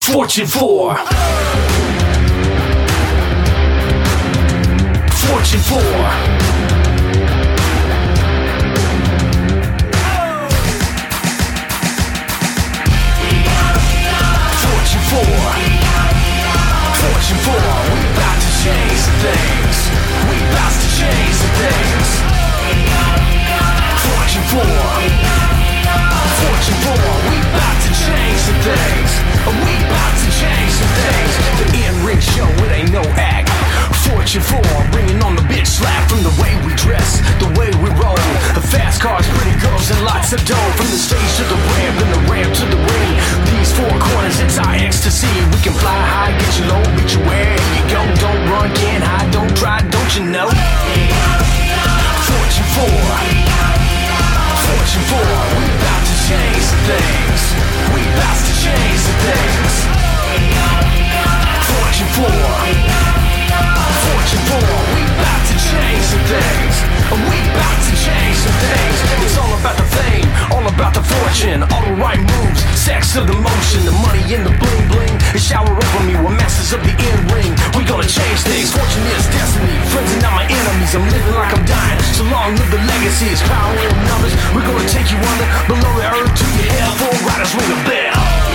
Fortune 4. Fortune 4. Fortune 4, we about to change some things. We about to change some things. Fortune 4. Fortune 4, we about to change some things. We about to change some things. The in-ring show, it ain't no act. Fortune 4, bringing on the bitch slap. From the way we dress, the way we roll. The fast cars, pretty girls, and lots of dough. From the stage to the ramp, and the ramp to the ring. These four corners, it's our ecstasy. We can fly high, get you low, beat you where you go. Don't run, can't hide, don't try, don't you know? Fortune 4. Fortune 4, we about to change some things. We about to change some things. Fortune 4. Fortune 4, we about to change some things. We about to change some things. It's all about the fame, all about the fortune. All the right moves, sex to the motion. The money and the bling bling, it shower over me. We're masters of the in-ring. We gonna change things, fortune is destiny. Friends are not my enemies, I'm living like I'm dying. So long live the legacy, it's power in numbers. We're gonna take you under, below the earth to your hell. Four riders ring a bell.